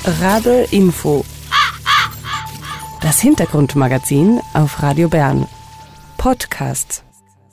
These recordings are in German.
Rabe Info. Das Hintergrundmagazin auf Radio Bern. Podcast.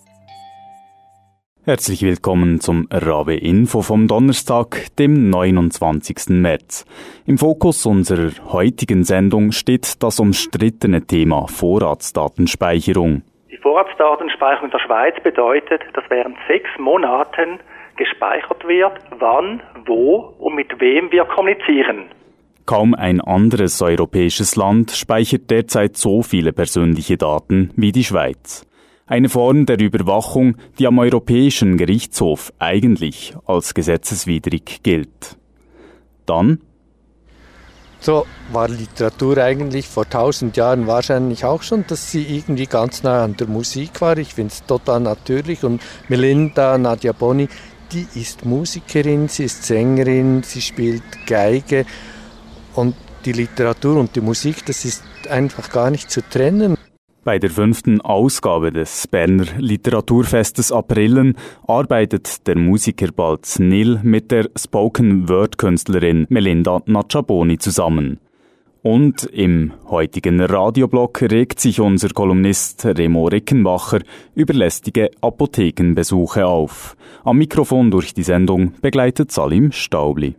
Herzlich willkommen zum Rabe Info vom Donnerstag, dem 29. März. Im Fokus unserer heutigen Sendung steht das umstrittene Thema Vorratsdatenspeicherung. Die Vorratsdatenspeicherung in der Schweiz bedeutet, dass während 6 Monaten gespeichert wird, wann, wo und mit wem wir kommunizieren. Kaum ein anderes europäisches Land speichert derzeit so viele persönliche Daten wie die Schweiz. Eine Form der Überwachung, die am Europäischen Gerichtshof eigentlich als gesetzeswidrig gilt. Dann? So war Literatur eigentlich vor 1000 Jahren wahrscheinlich auch schon, dass sie irgendwie ganz nah an der Musik war. Ich finde es total natürlich. Und Melinda Nadia Boni, die ist Musikerin, sie ist Sängerin, sie spielt Geige. Und die Literatur und die Musik, das ist einfach gar nicht zu trennen. Bei der 5. Ausgabe des Berner Literaturfestes Aprillen arbeitet der Musiker Balz Nil mit der Spoken-Word-Künstlerin Melinda Nadia Boni zusammen. Und im heutigen Radioblog regt sich unser Kolumnist Remo Rickenbacher über lästige Apothekenbesuche auf. Am Mikrofon durch die Sendung begleitet Salim Staubli.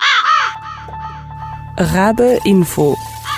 Rabe Info.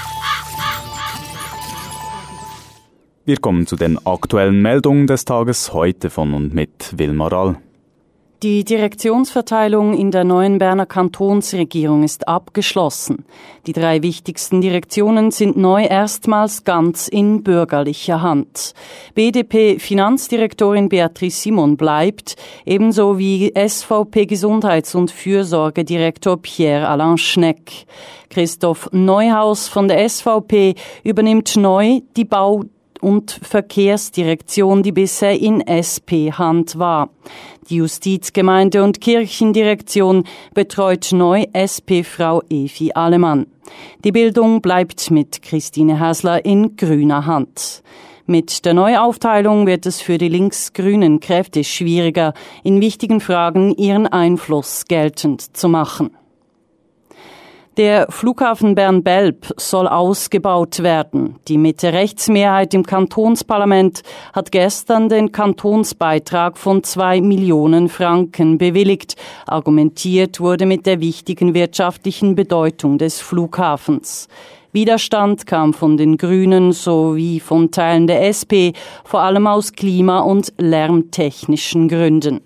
Wir kommen zu den aktuellen Meldungen des Tages heute von und mit Wilma Rall. Die Direktionsverteilung in der neuen Berner Kantonsregierung ist abgeschlossen. Die 3 wichtigsten Direktionen sind neu erstmals ganz in bürgerlicher Hand. BDP-Finanzdirektorin Beatrice Simon bleibt, ebenso wie SVP-Gesundheits- und Fürsorgedirektor Pierre-Alain Schneck. Christoph Neuhaus von der SVP übernimmt neu die Bau- und Verkehrsdirektion, die bisher in SP-Hand war. Die Justiz-, Gemeinde- und Kirchendirektion betreut neu SP-Frau Evi Alemann. Die Bildung bleibt mit Christine Häsler in grüner Hand. Mit der Neuaufteilung wird es für die links-grünen Kräfte schwieriger, in wichtigen Fragen ihren Einfluss geltend zu machen. Der Flughafen Bern-Belp soll ausgebaut werden. Die Mitte-Rechts-Mehrheit im Kantonsparlament hat gestern den Kantonsbeitrag von 2 Millionen Franken bewilligt. Argumentiert wurde mit der wichtigen wirtschaftlichen Bedeutung des Flughafens. Widerstand kam von den Grünen sowie von Teilen der SP, vor allem aus klima- und lärmtechnischen Gründen.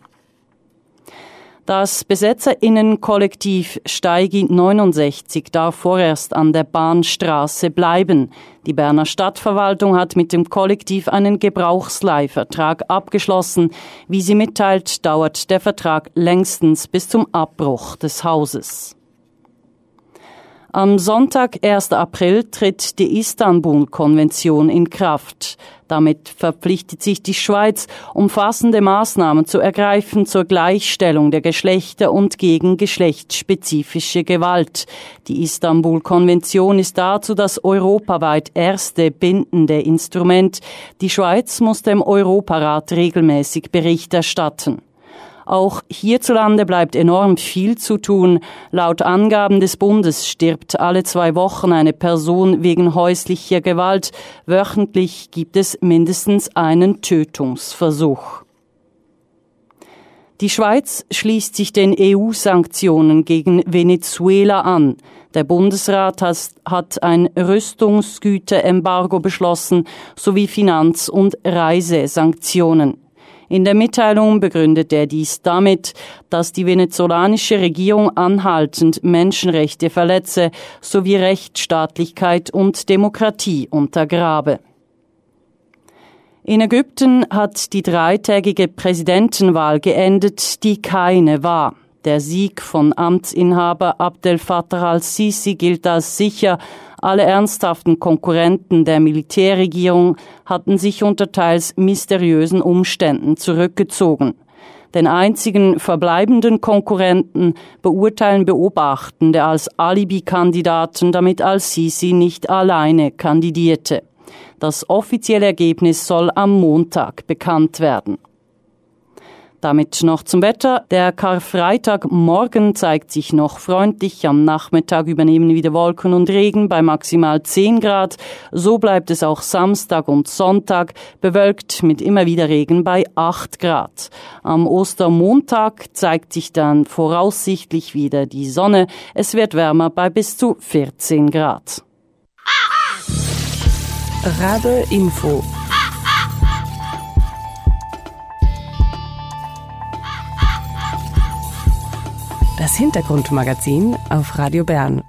Das BesetzerInnen-Kollektiv Steigi 69 darf vorerst an der Bahnstraße bleiben. Die Berner Stadtverwaltung hat mit dem Kollektiv einen Gebrauchsleihvertrag abgeschlossen. Wie sie mitteilt, dauert der Vertrag längstens bis zum Abbruch des Hauses. Am Sonntag, 1. April, tritt die Istanbul-Konvention in Kraft. Damit verpflichtet sich die Schweiz, umfassende Maßnahmen zu ergreifen zur Gleichstellung der Geschlechter und gegen geschlechtsspezifische Gewalt. Die Istanbul-Konvention ist dazu das europaweit erste bindende Instrument. Die Schweiz muss dem Europarat regelmäßig Bericht erstatten. Auch hierzulande bleibt enorm viel zu tun. Laut Angaben des Bundes stirbt alle 2 Wochen eine Person wegen häuslicher Gewalt. Wöchentlich gibt es mindestens einen Tötungsversuch. Die Schweiz schließt sich den EU-Sanktionen gegen Venezuela an. Der Bundesrat hat ein Rüstungsgüterembargo beschlossen sowie Finanz- und Reisesanktionen. In der Mitteilung begründet er dies damit, dass die venezolanische Regierung anhaltend Menschenrechte verletze sowie Rechtsstaatlichkeit und Demokratie untergrabe. In Ägypten hat die 3-tägige Präsidentenwahl geendet, die keine war. Der Sieg von Amtsinhaber Abdel Fattah al-Sisi gilt als sicher. Alle ernsthaften Konkurrenten der Militärregierung hatten sich unter teils mysteriösen Umständen zurückgezogen. Den einzigen verbleibenden Konkurrenten beurteilen Beobachtende als Alibi-Kandidaten, damit al-Sisi nicht alleine kandidierte. Das offizielle Ergebnis soll am Montag bekannt werden. Damit noch zum Wetter. Der Karfreitagmorgen zeigt sich noch freundlich. Am Nachmittag übernehmen wieder Wolken und Regen bei maximal 10 Grad. So bleibt es auch Samstag und Sonntag, bewölkt mit immer wieder Regen bei 8 Grad. Am Ostermontag zeigt sich dann voraussichtlich wieder die Sonne. Es wird wärmer bei bis zu 14 Grad. Rabe Info. Das Hintergrundmagazin auf Radio Bern.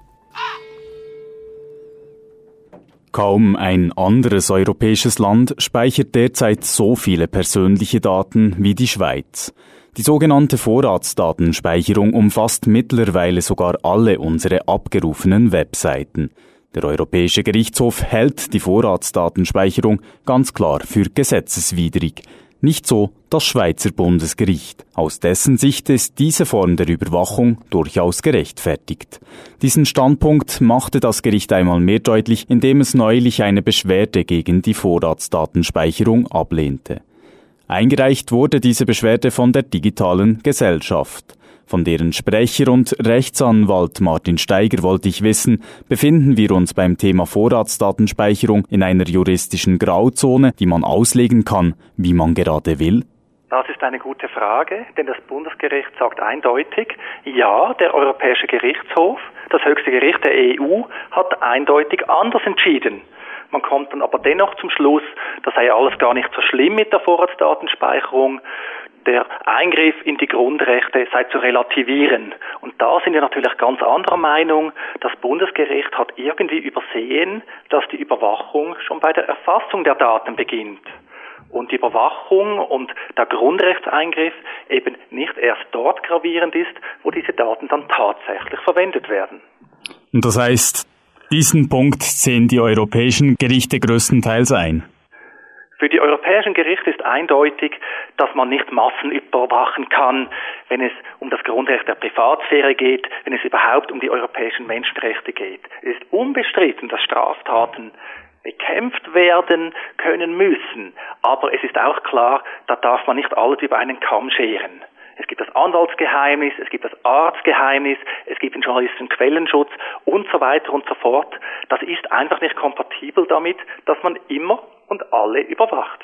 Kaum ein anderes europäisches Land speichert derzeit so viele persönliche Daten wie die Schweiz. Die sogenannte Vorratsdatenspeicherung umfasst mittlerweile sogar alle unsere abgerufenen Webseiten. Der Europäische Gerichtshof hält die Vorratsdatenspeicherung ganz klar für gesetzeswidrig. Nicht so das Schweizer Bundesgericht. Aus dessen Sicht ist diese Form der Überwachung durchaus gerechtfertigt. Diesen Standpunkt machte das Gericht einmal mehr deutlich, indem es neulich eine Beschwerde gegen die Vorratsdatenspeicherung ablehnte. Eingereicht wurde diese Beschwerde von der Digitalen Gesellschaft. Von deren Sprecher und Rechtsanwalt Martin Steiger wollte ich wissen, befinden wir uns beim Thema Vorratsdatenspeicherung in einer juristischen Grauzone, die man auslegen kann, wie man gerade will? Das ist eine gute Frage, denn das Bundesgericht sagt eindeutig, ja, der Europäische Gerichtshof, das höchste Gericht der EU, hat eindeutig anders entschieden. Man kommt dann aber dennoch zum Schluss, das sei alles gar nicht so schlimm mit der Vorratsdatenspeicherung. Der Eingriff in die Grundrechte sei zu relativieren. Und da sind wir natürlich ganz anderer Meinung. Das Bundesgericht hat irgendwie übersehen, dass die Überwachung schon bei der Erfassung der Daten beginnt. Und die Überwachung und der Grundrechtseingriff eben nicht erst dort gravierend ist, wo diese Daten dann tatsächlich verwendet werden. Und das heißt, diesen Punkt sehen die europäischen Gerichte größtenteils ein? Für die europäischen Gerichte ist eindeutig, dass man nicht Massen überwachen kann, wenn es um das Grundrecht der Privatsphäre geht, wenn es überhaupt um die europäischen Menschenrechte geht. Es ist unbestritten, dass Straftaten bekämpft werden können müssen. Aber es ist auch klar, da darf man nicht alles über einen Kamm scheren. Es gibt das Anwaltsgeheimnis, es gibt das Arztgeheimnis, es gibt den journalistischen Quellenschutz und so weiter und so fort. Das ist einfach nicht kompatibel damit, dass man immer und alle überwacht.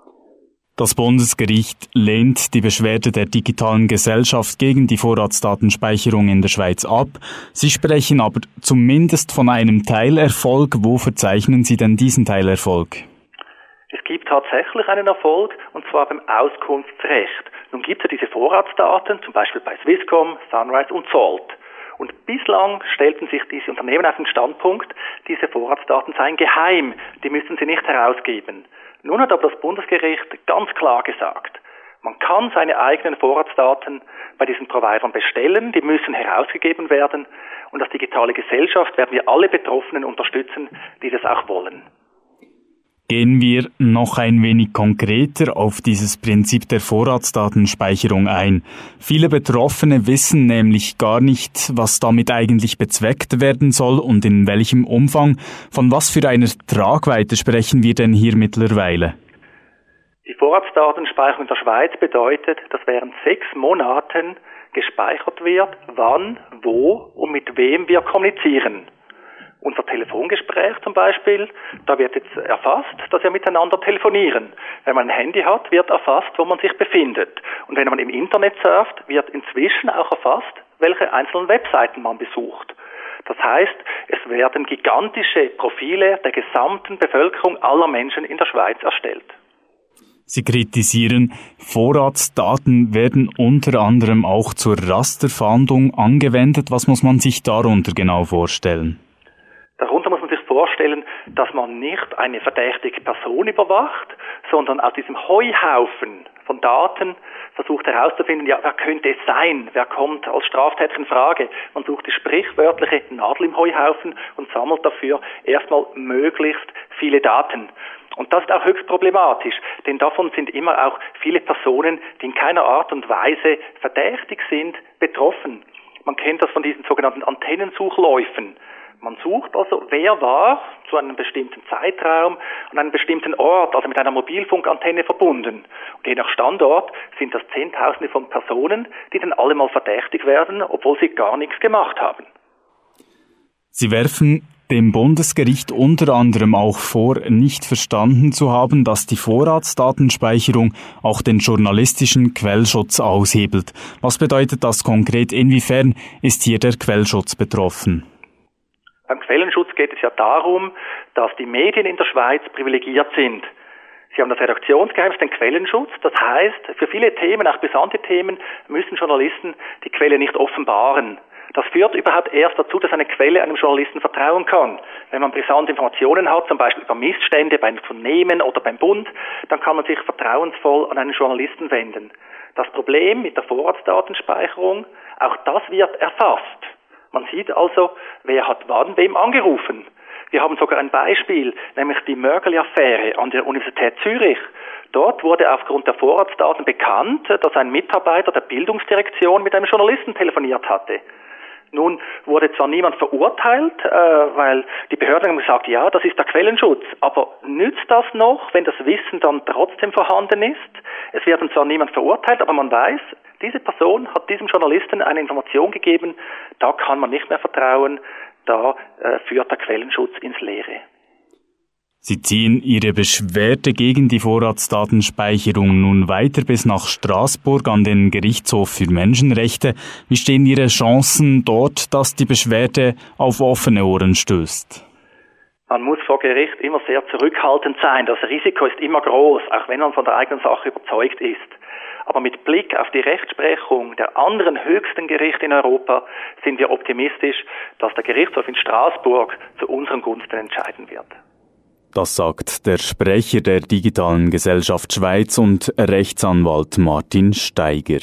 Das Bundesgericht lehnt die Beschwerde der Digitalen Gesellschaft gegen die Vorratsdatenspeicherung in der Schweiz ab. Sie sprechen aber zumindest von einem Teilerfolg. Wo verzeichnen Sie denn diesen Teilerfolg? Es gibt tatsächlich einen Erfolg, und zwar beim Auskunftsrecht. Nun gibt es ja diese Vorratsdaten, zum Beispiel bei Swisscom, Sunrise und Salt. Und bislang stellten sich diese Unternehmen auf den Standpunkt, diese Vorratsdaten seien geheim, die müssen sie nicht herausgeben. Nun hat aber das Bundesgericht ganz klar gesagt, man kann seine eigenen Vorratsdaten bei diesen Providern bestellen, die müssen herausgegeben werden, und als digitale Gesellschaft werden wir alle Betroffenen unterstützen, die das auch wollen. Gehen wir noch ein wenig konkreter auf dieses Prinzip der Vorratsdatenspeicherung ein. Viele Betroffene wissen nämlich gar nicht, was damit eigentlich bezweckt werden soll und in welchem Umfang. Von was für einer Tragweite sprechen wir denn hier mittlerweile? Die Vorratsdatenspeicherung in der Schweiz bedeutet, dass während 6 Monaten gespeichert wird, wann, wo und mit wem wir kommunizieren. Unser Telefongespräch zum Beispiel, da wird jetzt erfasst, dass wir miteinander telefonieren. Wenn man ein Handy hat, wird erfasst, wo man sich befindet. Und wenn man im Internet surft, wird inzwischen auch erfasst, welche einzelnen Webseiten man besucht. Das heißt, es werden gigantische Profile der gesamten Bevölkerung aller Menschen in der Schweiz erstellt. Sie kritisieren, Vorratsdaten werden unter anderem auch zur Rasterfahndung angewendet. Was muss man sich darunter genau vorstellen? Darunter muss man sich vorstellen, dass man nicht eine verdächtige Person überwacht, sondern aus diesem Heuhaufen von Daten versucht herauszufinden, ja, wer könnte es sein, wer kommt als Straftäter in Frage. Man sucht die sprichwörtliche Nadel im Heuhaufen und sammelt dafür erstmal möglichst viele Daten. Und das ist auch höchst problematisch, denn davon sind immer auch viele Personen, die in keiner Art und Weise verdächtig sind, betroffen. Man kennt das von diesen sogenannten Antennensuchläufen. Man sucht also, wer war zu einem bestimmten Zeitraum an einem bestimmten Ort, also mit einer Mobilfunkantenne verbunden. Und je nach Standort sind das Zehntausende von Personen, die dann alle mal verdächtig werden, obwohl sie gar nichts gemacht haben. Sie werfen dem Bundesgericht unter anderem auch vor, nicht verstanden zu haben, dass die Vorratsdatenspeicherung auch den journalistischen Quellschutz aushebelt. Was bedeutet das konkret? Inwiefern ist hier der Quellschutz betroffen? Beim Quellenschutz geht es ja darum, dass die Medien in der Schweiz privilegiert sind. Sie haben das Redaktionsgeheimnis, den Quellenschutz. Das heißt, für viele Themen, auch brisante Themen, müssen Journalisten die Quelle nicht offenbaren. Das führt überhaupt erst dazu, dass eine Quelle einem Journalisten vertrauen kann. Wenn man brisante Informationen hat, zum Beispiel über Missstände beim Unternehmen oder beim Bund, dann kann man sich vertrauensvoll an einen Journalisten wenden. Das Problem mit der Vorratsdatenspeicherung, auch das wird erfasst. Man sieht also, wer hat wann wem angerufen. Wir haben sogar ein Beispiel, nämlich die Mörgeli-Affäre an der Universität Zürich. Dort wurde aufgrund der Vorratsdaten bekannt, dass ein Mitarbeiter der Bildungsdirektion mit einem Journalisten telefoniert hatte. Nun wurde zwar niemand verurteilt, weil die Behörden haben gesagt, ja, das ist der Quellenschutz. Aber nützt das noch, wenn das Wissen dann trotzdem vorhanden ist? Es wird zwar niemand verurteilt, aber man weiß, diese Person hat diesem Journalisten eine Information gegeben, da kann man nicht mehr vertrauen, da führt der Quellenschutz ins Leere. Sie ziehen Ihre Beschwerde gegen die Vorratsdatenspeicherung nun weiter bis nach Straßburg an den Gerichtshof für Menschenrechte. Wie stehen Ihre Chancen dort, dass die Beschwerde auf offene Ohren stößt? Man muss vor Gericht immer sehr zurückhaltend sein. Das Risiko ist immer groß, auch wenn man von der eigenen Sache überzeugt ist. Aber mit Blick auf die Rechtsprechung der anderen höchsten Gerichte in Europa sind wir optimistisch, dass der Gerichtshof in Straßburg zu unseren Gunsten entscheiden wird. Das sagt der Sprecher der Digitalen Gesellschaft Schweiz und Rechtsanwalt Martin Steiger.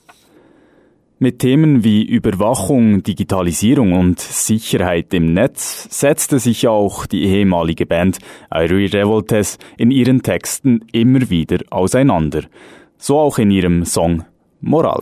Mit Themen wie Überwachung, Digitalisierung und Sicherheit im Netz setzte sich auch die ehemalige Band Airy Revoltes in ihren Texten immer wieder auseinander. So auch in ihrem Song Moral.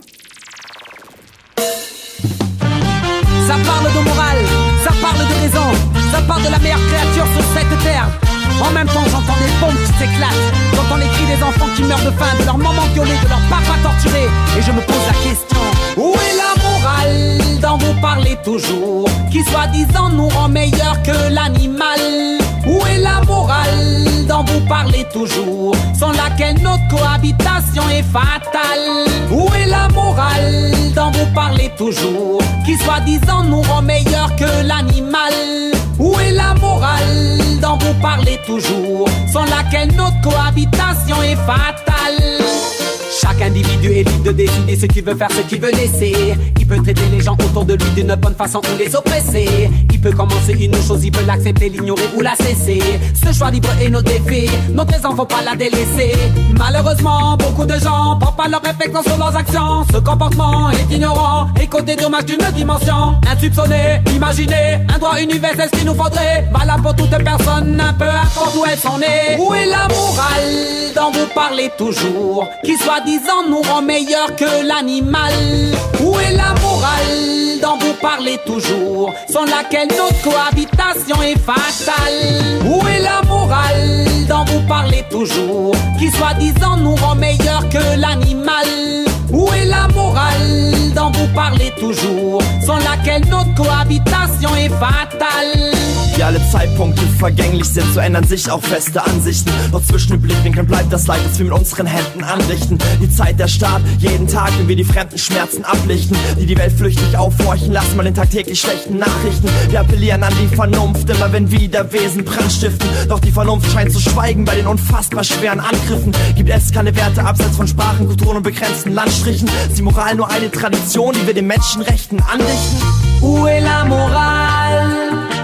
Ça parle de morale, ça parle de raison, ça parle de la meilleure créature sur cette terre. En même temps, j'entends des bombes qui s'éclatent. J'entends les cris des enfants qui meurent de faim, de leur maman violée, de leur papa torturé. Et je me pose la question, où est la morale dont vous parlez toujours, qui soi-disant nous rend meilleurs que l'animal? Où est la morale dont vous parlez toujours, sans laquelle notre cohabitation est fatale? Où est la morale dont vous parlez toujours, qui soi-disant nous rend meilleurs que l'animal? Où est la morale dont vous parlez toujours, sans laquelle notre cohabitation est fatale? Chaque individu est libre de décider ce qu'il veut faire, ce qu'il veut laisser. Il peut traiter les gens autour de lui d'une bonne façon ou les oppresser. Il peut commencer une chose, il peut l'accepter, l'ignorer ou la cesser. Ce choix libre est notre défi, notre raison faut pas la délaisser. Malheureusement, beaucoup de gens portent pas leur réflexion sur leurs actions. Ce comportement est ignorant et côté dommage d'une dimension insoupçonnée. Imaginez un droit universel, ce qu'il nous faudrait, valable pour toute personne, un peu importe où elles sont nées. Où est la morale dont vous parlez toujours, qui soi-disant nous rend meilleurs que l'animal? Où est la morale dont vous parlez toujours, sans laquelle notre cohabitation est fatale? Où est la morale dont vous parlez toujours, qui soi-disant nous rend meilleurs que l'animal? Où est la morale dont vous parlez toujours, sans laquelle notre cohabitation est fatale? Wie alle Zeitpunkte vergänglich sind, so ändern sich auch feste Ansichten. Doch zwischen den Blickwinkeln bleibt das Leid, das wir mit unseren Händen anrichten. Die Zeit der Staat, jeden Tag, wenn wir die fremden Schmerzen ablichten, die Welt flüchtig aufhorchen lassen, mal den tagtäglich schlechten Nachrichten. Wir appellieren an die Vernunft, immer wenn wieder Wesen Brand stiften. Doch die Vernunft scheint zu schweigen bei den unfassbar schweren Angriffen. Gibt es keine Werte abseits von Sprachen, Kulturen und begrenzten Landstrichen? Ist die Moral nur eine Tradition, die wir den Menschenrechten andichten? Où est la morale?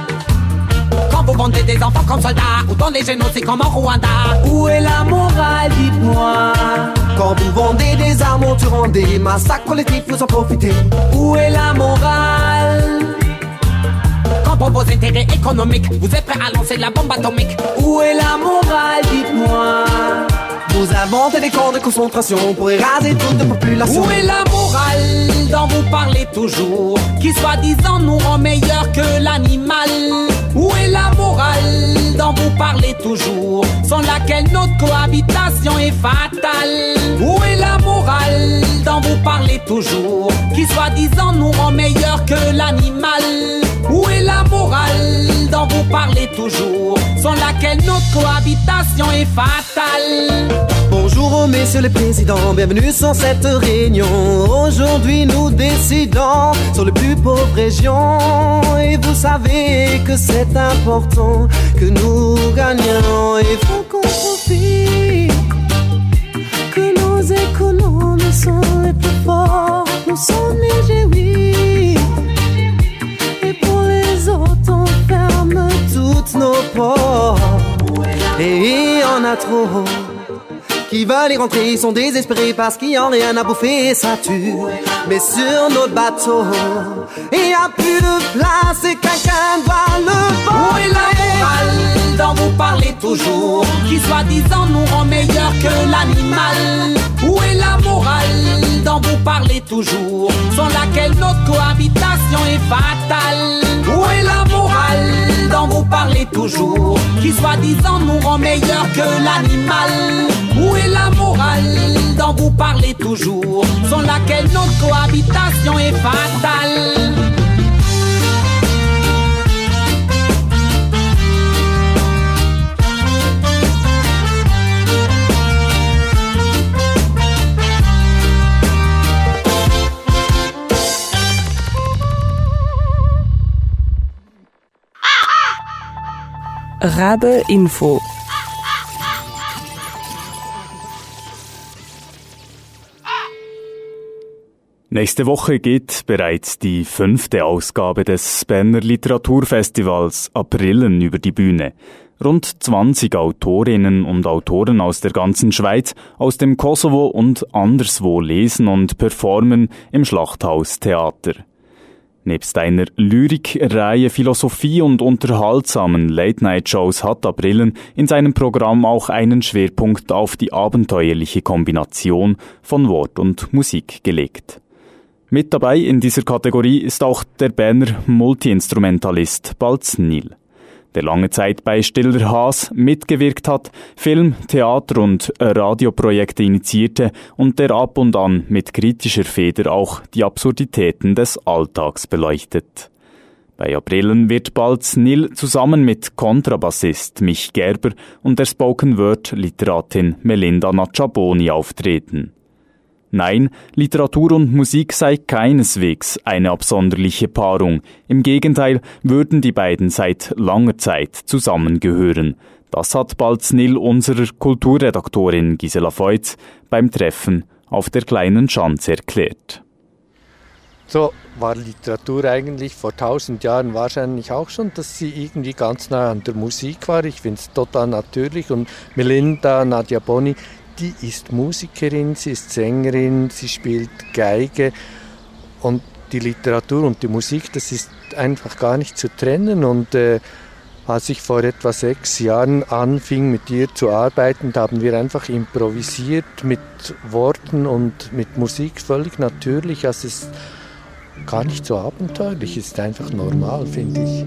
Quand vous vendez des enfants comme soldats, ou dans les génocides comme en Rwanda. Où est la morale, dites-moi? Quand vous vendez des armes en tuant des massacres collectifs, vous en profitez. Où est la morale? Quand pour vos intérêts économiques, vous êtes prêts à lancer la bombe atomique. Où est la morale, dites-moi? Vous inventez des camps de concentration pour éraser toute population. Où est la morale dont vous parlez toujours, qui soi-disant nous rend meilleurs que l'animal? parlez toujours, sans laquelle notre cohabitation est fatale. Où est la morale dont vous parlez toujours, qui soi-disant nous rend meilleurs que l'animal? Où est la morale dont vous parlez toujours, sans laquelle notre cohabitation est fatale? Bonjour messieurs les présidents, bienvenue sur cette réunion. Aujourd'hui nous décidons sur les plus pauvres régions. Et vous savez que c'est important que nous gagnions. Il faut qu'on profite que nos économes sont les plus forts. Nous sommes légers, oui. Et pour les autres on ferme toutes nos portes. Et il y en a trop qui veulent y rentrer, ils sont désespérés parce qu'ils n'ont rien à bouffer, ça tue. Mais sur notre bateau, il n'y a plus de place et quelqu'un doit le voir. Où est la morale dont vous parlez toujours, qui soi-disant nous rend meilleurs que l'animal? Où est la morale dont vous parlez toujours, sans laquelle notre cohabitation est fatale? Où est la morale dont vous parlez toujours, qui soi-disant nous rend meilleurs que l'animal? Où est la morale dont vous parlez toujours, sans laquelle notre cohabitation est fatale? Rabe Info. Nächste Woche geht bereits die 5. Ausgabe des Berner Literaturfestivals Aprillen über die Bühne. Rund 20 Autorinnen und Autoren aus der ganzen Schweiz, aus dem Kosovo und anderswo lesen und performen im Schlachthaus Theater. Nebst einer Lyrikreihe, Philosophie und unterhaltsamen Late-Night-Shows hat Aprillen in seinem Programm auch einen Schwerpunkt auf die abenteuerliche Kombination von Wort und Musik gelegt. Mit dabei in dieser Kategorie ist auch der Berner Multi-Instrumentalist Balz Nil, der lange Zeit bei Stiller Haas mitgewirkt hat, Film-, Theater- und Radioprojekte initiierte und der ab und an mit kritischer Feder auch die Absurditäten des Alltags beleuchtet. Bei Aprillen wird Balz Nil zusammen mit Kontrabassist Mich Gerber und der Spoken-Word-Literatin Melinda Nacciaboni auftreten. Nein, Literatur und Musik sei keineswegs eine absonderliche Paarung. Im Gegenteil würden die beiden seit langer Zeit zusammengehören. Das hat Balz Nil unserer Kulturredaktorin Gisela Feutz beim Treffen auf der Kleinen Schanze erklärt. So war Literatur eigentlich vor 1000 Jahren wahrscheinlich auch schon, dass sie irgendwie ganz nah an der Musik war. Ich finde es total natürlich. Und Melinda Nacciaboni, die ist Musikerin, sie ist Sängerin, sie spielt Geige. Und die Literatur und die Musik, das ist einfach gar nicht zu trennen. Und als ich vor etwa 6 Jahren anfing, mit ihr zu arbeiten, haben wir einfach improvisiert mit Worten und mit Musik, völlig natürlich. Also es ist gar nicht so abenteuerlich, es ist einfach normal, finde ich.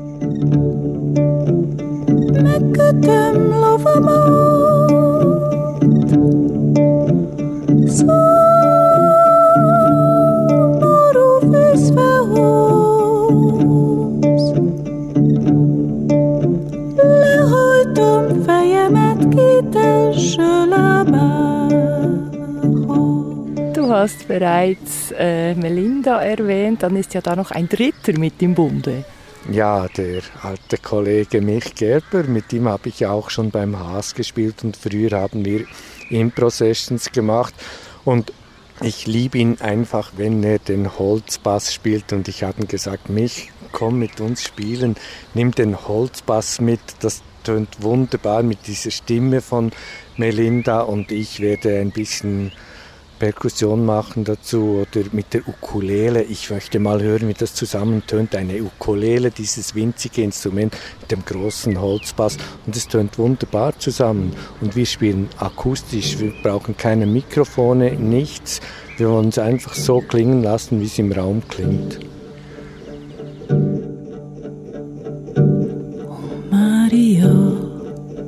Du hast bereits Melinda erwähnt, dann ist ja da noch ein Dritter mit im Bunde. Ja, der alte Kollege Mich Gerber, mit ihm habe ich auch schon beim Haas gespielt und früher haben wir Impro-Sessions gemacht und ich liebe ihn einfach, wenn er den Holzbass spielt und ich habe ihm gesagt, Mich, komm mit uns spielen, nimm den Holzbass mit, das tönt wunderbar mit dieser Stimme von Melinda und ich werde ein bisschen Perkussion machen dazu oder mit der Ukulele. Ich möchte mal hören, wie das zusammentönt. Eine Ukulele, dieses winzige Instrument mit dem großen Holzbass und es tönt wunderbar zusammen. Und wir spielen akustisch, wir brauchen keine Mikrofone, nichts. Wir wollen es einfach so klingen lassen, wie es im Raum klingt. Maria,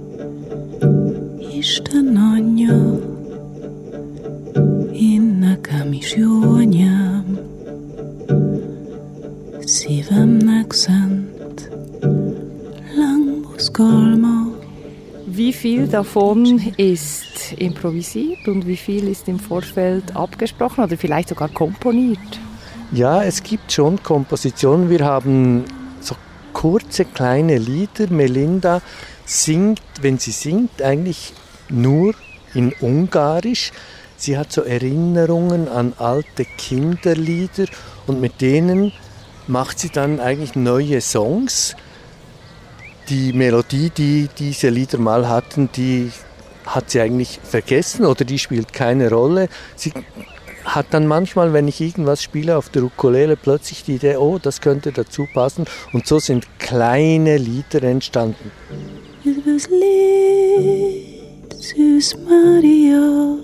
accent lang buscolmo. Wie viel davon ist improvisiert und wie viel ist im Vorfeld abgesprochen oder vielleicht sogar komponiert? Ja, es gibt schon Kompositionen. Wir haben so kurze, kleine Lieder. Melinda singt, wenn sie singt, eigentlich nur in Ungarisch. Sie hat so Erinnerungen an alte Kinderlieder und mit denen macht sie dann eigentlich neue Songs. Die Melodie, die diese Lieder mal hatten, die hat sie eigentlich vergessen oder die spielt keine Rolle. Sie hat dann manchmal, wenn ich irgendwas spiele auf der Ukulele, plötzlich die Idee, oh, das könnte dazu passen. Und so sind kleine Lieder entstanden. It was late, Sus Mario.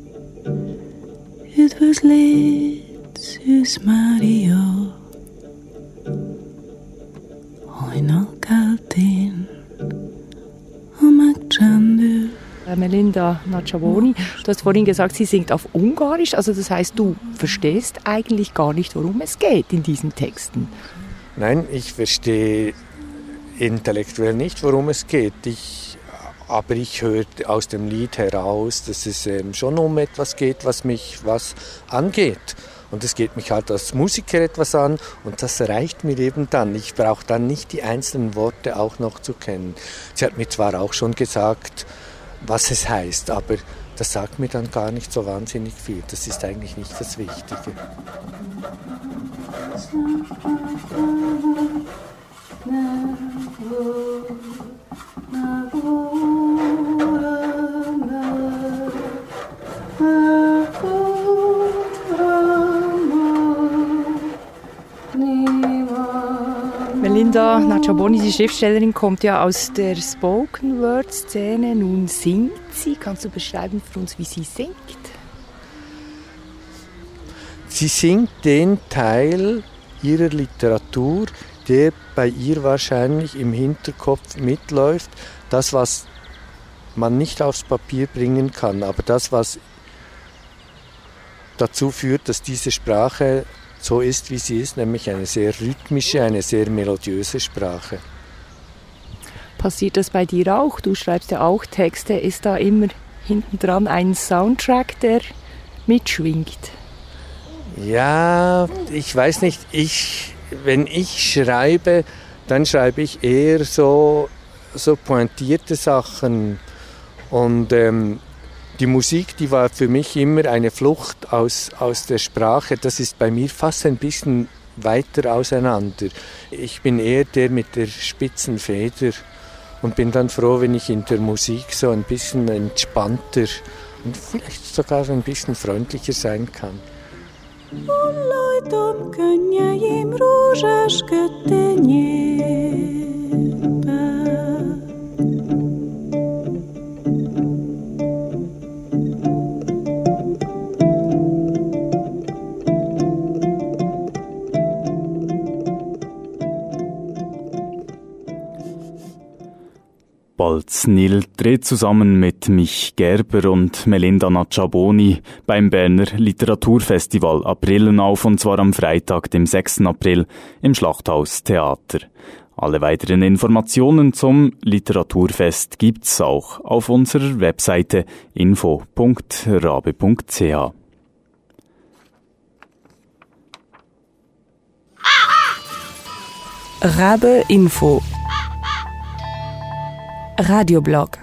It was late, Sus Mario. Hajnal keltén a megcsendül. Melinda Nacciaboni, du hast vorhin gesagt, sie singt auf Ungarisch. Also das heißt, du verstehst eigentlich gar nicht, worum es geht in diesen Texten. Nein, ich verstehe intellektuell nicht, worum es geht. Aber ich höre aus dem Lied heraus, dass es schon um etwas geht, was mich was angeht. Und es geht mich halt als Musiker etwas an und das reicht mir eben dann. Ich brauche dann nicht die einzelnen Worte auch noch zu kennen. Sie hat mir zwar auch schon gesagt, was es heißt, aber das sagt mir dann gar nicht so wahnsinnig viel. Das ist eigentlich nicht das Wichtige. Melinda Nacciaboni, die Schriftstellerin, kommt ja aus der Spoken-Word-Szene. Nun singt sie. Kannst du beschreiben für uns, wie sie singt? Sie singt den Teil ihrer Literatur, der bei ihr wahrscheinlich im Hinterkopf mitläuft. Das, was man nicht aufs Papier bringen kann, aber das, was dazu führt, dass diese Sprache so ist, wie sie ist, nämlich eine sehr rhythmische, eine sehr melodiöse Sprache. Passiert das bei dir auch? Du schreibst ja auch Texte. Ist da immer hintendran ein Soundtrack, der mitschwingt? Ja, ich weiß nicht. Wenn ich schreibe, dann schreibe ich eher so pointierte Sachen. Und die Musik, die war für mich immer eine Flucht aus der Sprache. Das ist bei mir fast ein bisschen weiter auseinander. Ich bin eher der mit der spitzen Feder und bin dann froh, wenn ich in der Musik so ein bisschen entspannter und vielleicht sogar ein bisschen freundlicher sein kann. Hullajtom könnyeim rózsás kötenyébe. Balz Nil tritt zusammen mit Mich Gerber und Melinda Nacciaboni beim Berner Literaturfestival Aprillen auf, und zwar am Freitag, dem 6. April im Schlachthaus Theater. Alle weiteren Informationen zum Literaturfest gibt's auch auf unserer Webseite info.rabe.ch. Rabe Info Radioblog.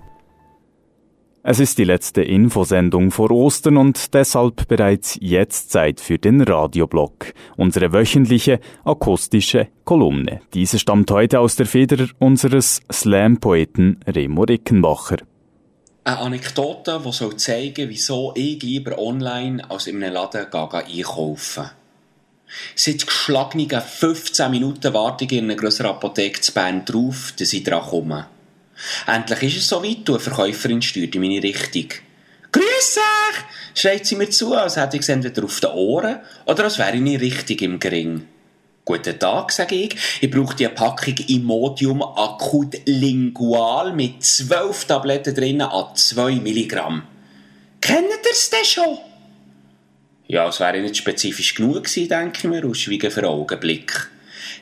Es ist die letzte Infosendung vor Ostern und deshalb bereits jetzt Zeit für den Radioblog, unsere wöchentliche akustische Kolumne. Diese stammt heute aus der Feder unseres Slam-Poeten Remo Rickenbacher. Eine Anekdote, die soll zeigen, wieso ich lieber online als in einem Laden einkaufen. Seit geschlagenen 15 Minuten warte ich in einer grösseren Apotheke zu Bern drauf, dass ich dran komme. Endlich ist es soweit, und eine Verkäuferin steuert in meine Richtung. «Grüß euch!» schreit sie mir zu, als hätte ich es entweder auf den Ohren oder als wäre ich nicht richtig im Gring. «Guten Tag», sage ich. Ich brauche die Packung Imodium Akut Lingual mit 12 Tabletten drinnen an 2 Milligramm. «Kennt ihr es denn schon?» Ja, es wäre nicht spezifisch genug gewesen, denke ich mir, und schweige für einen Augenblick.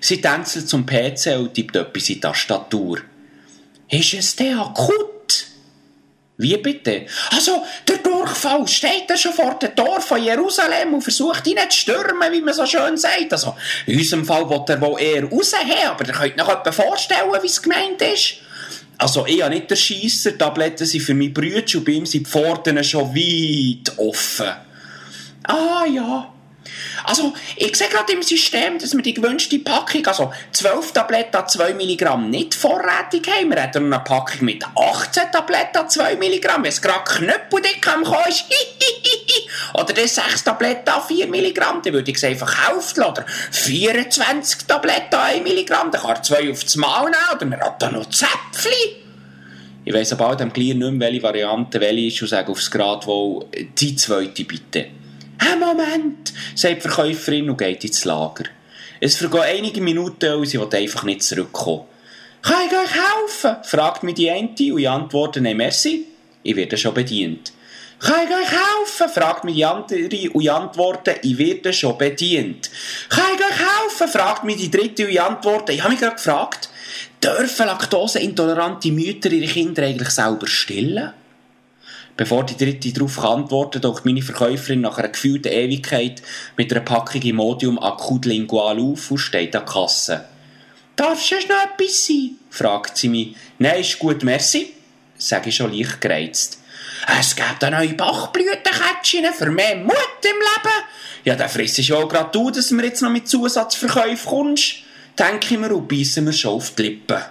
Sie tänzelt zum PC und tippt etwas in die Tastatur. Ist es denn akut? Wie bitte? Also, der Durchfall steht ja schon vor dem Tor von Jerusalem und versucht ihn zu stürmen, wie man so schön sagt. Also, in unserem Fall will er wohl eher raushaben, aber ihr könnt euch etwa vorstellen, wie es gemeint ist. Also, ich habe nicht den Scheisser, die Tabletten sind für mich Brüder und bei ihm sind die Pforten schon weit offen. Ah, ja. Also, ich sehe gerade im System, dass wir die gewünschte Packung, also 12 Tabletten an 2 Milligramm, nicht vorrätig haben. Wir hätten noch eine Packung mit 18 Tabletten an 2 Milligramm, wenn es gerade knüppeldick am Kommen ist. Oder das 6 Tabletten an 4 Milligramm, dann würde ich es einfach kaufen. Oder 24 Tabletten an 1 Milligramm, dann kann er 2 auf das Mal nehmen. Oder wir haben da noch Zäpfchen. Ich weiss aber bald am Gleier nicht mehr, welche Variante welche ist und sage aufs Grad wohl die zweite bitte. «Ein Moment», sagt die Verkäuferin und geht ins Lager. Es vergehen einige Minuten und sie will einfach nicht zurückkommen. «Kann ich euch helfen?» fragt mich die eine und ich antworte «Nein, merci, ich werde schon bedient». «Kann ich euch helfen?» fragt mich die andere und ich antworte «Ich werde schon bedient». «Kann ich euch helfen?» fragt mich die dritte und ich antworte «Ich habe mich gerade gefragt, dürfen laktoseintolerante Mütter ihre Kinder eigentlich selber stillen?» Bevor die dritte darauf antworten, taucht meine Verkäuferin nach einer gefühlten Ewigkeit mit einer Packung Imodium Acute Lingual auf und steht an der Kasse. «Darf sonst noch etwas sein?» fragt sie mich. «Nein, ist gut, merci», sage ich schon leicht gereizt. «Es gibt eine neue Bachblütenkätzchen für mehr Mut im Leben.» «Ja, dann friss ich auch gerade du, dass du mir jetzt noch mit Zusatzverkäufen kommst», denke ich mir und beisse mir schon auf die Lippen.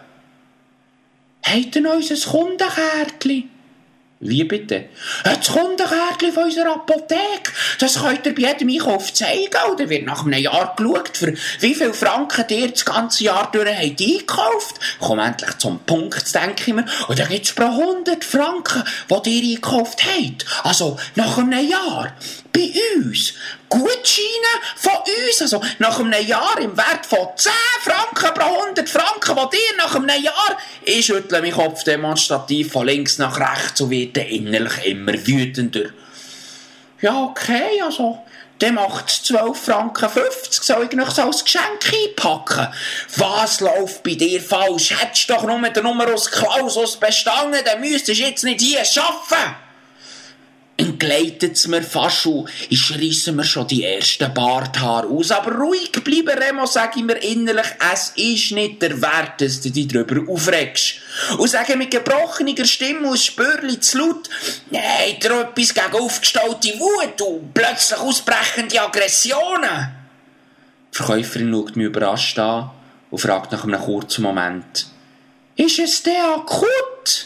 «Habt ihr noch unser Kundenkärtchen?» «Wie bitte?» «Das Kundenkärtchen von unserer Apotheke. Das könnt ihr bei jedem Einkauf zeigen. Oder wird nach einem Jahr geschaut, für wie viele Franken ihr das ganze Jahr durch habt eingekauft. Komm endlich zum Punkt, denke ich mir. Und dann gibt es pro 100 Franken, die ihr eingekauft habt. Also nach einem Jahr. Bei uns. Gutscheine von uns. Also nach einem Jahr im Wert von 10 Franken pro 100 Franken, die ihr nach einem Jahr... Ich schüttle meinen Kopf demonstrativ von links nach rechts und werde innerlich immer wütender. Ja, okay, also... Dann macht es 12,50 Franken. Soll ich noch so als Geschenk einpacken? Was läuft bei dir falsch? Hättest du doch nur den Numerus Clausus bestanden, dann müsstest du jetzt nicht hier arbeiten. Entgleitet es mir fast und ich reisse mir schon die ersten Barthaare aus. Aber ruhig bleiben, Remo, sage ich mir innerlich, es ist nicht der Wert, dass du dich darüber aufregst. Und sage mit gebrochener Stimme und Spürli zu laut, habt ihr etwas gegen aufgestaute Wut und plötzlich ausbrechende Aggressionen? Die Verkäuferin schaut mich überrascht an und fragt nach einem kurzen Moment, ist es denn akut?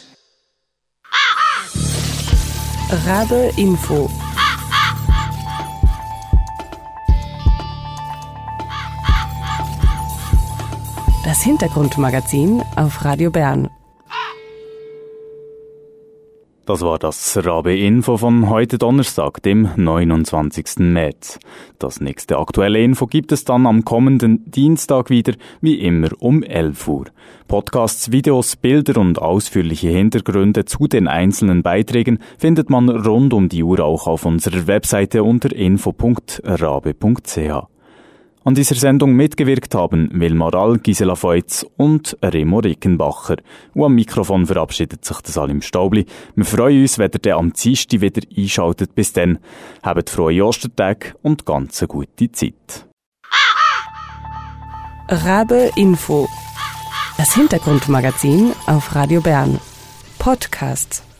Rabe Info. Das Hintergrundmagazin auf Radio Bern. Das war das Rabe Info von heute Donnerstag, dem 29. März. Das nächste aktuelle Info gibt es dann am kommenden Dienstag wieder, wie immer um 11 Uhr. Podcasts, Videos, Bilder und ausführliche Hintergründe zu den einzelnen Beiträgen findet man rund um die Uhr auch auf unserer Webseite unter info.rabe.ch. An dieser Sendung mitgewirkt haben Wilmar All, Gisela Feutz und Remo Rickenbacher. Und am Mikrofon verabschiedet sich der Salim Staubli. Wir freuen uns, wenn ihr am Dienstag wieder einschaltet. Bis dann, habt frohe Ostertage und ganz eine gute Zeit. Rabe Info. Das Hintergrundmagazin auf Radio Bern. Podcast.